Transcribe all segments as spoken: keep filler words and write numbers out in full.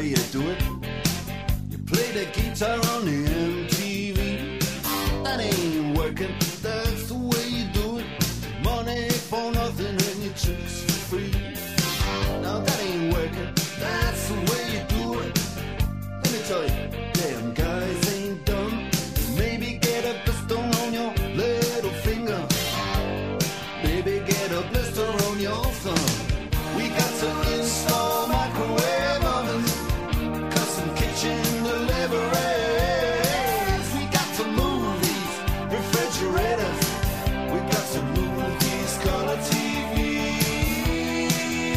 way you do it. You play the guitar on the M T V. That ain't working, that's the way you do it. Money for nothing and your chicks for free. Now that ain't working, that's the way you do it. Let me tell you, damn guys ain't dumb. Maybe get a blister on your little finger. Maybe get a blister on your thumb. We got to install microwave ovens, custom kitchen deliveries. We got to move these refrigerators. We got to move these color T Vs.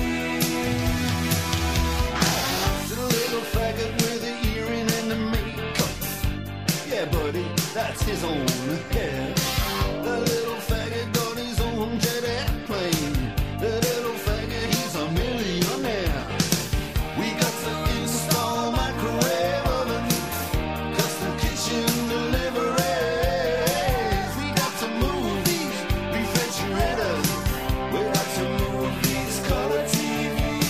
To the little faggot with the earring and the makeup. Yeah, buddy, that's his own hair. The little faggot got his own jet airplane. The little faggot, he's a millionaire. We got to install microwave oven, custom kitchen deliveries. We got to move these refrigerators. We got to move these color T Vs.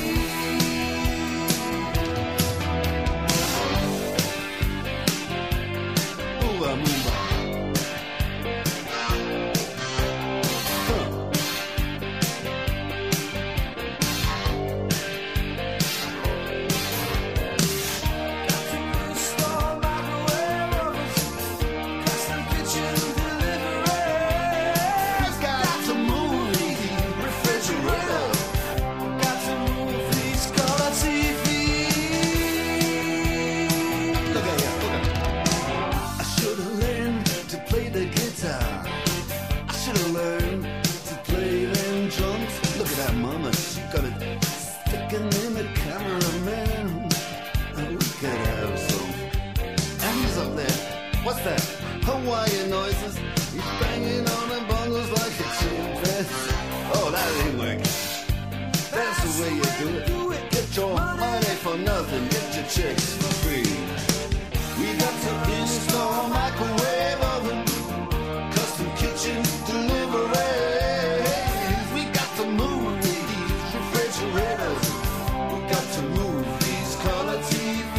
Move on, move on. What's that? Hawaiian noises. He's banging on the bongos like a chimpanzee. Oh, that ain't working. That's the way you do it. Get your money for nothing. Get your chicks for free. We got to install microwave oven, custom kitchen deliveries. We got to move these refrigerators. We got to move these color T Vs.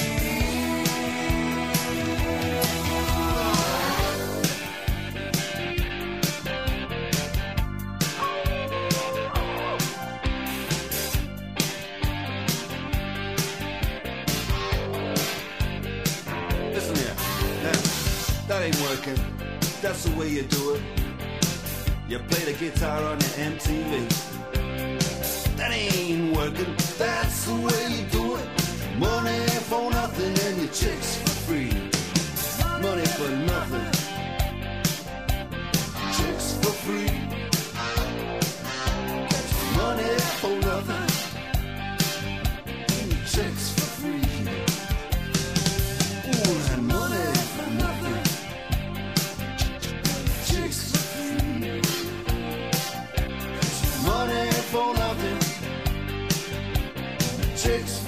That ain't working, that's the way you do it. You play the guitar on your M T V. That ain't working, that's the way you do it. Money for nothing and your chicks for free. Money for nothing, chicks for free. Money for nothing, and your chicks for free. Ooh, and money for nothing. Money for nothing, chicks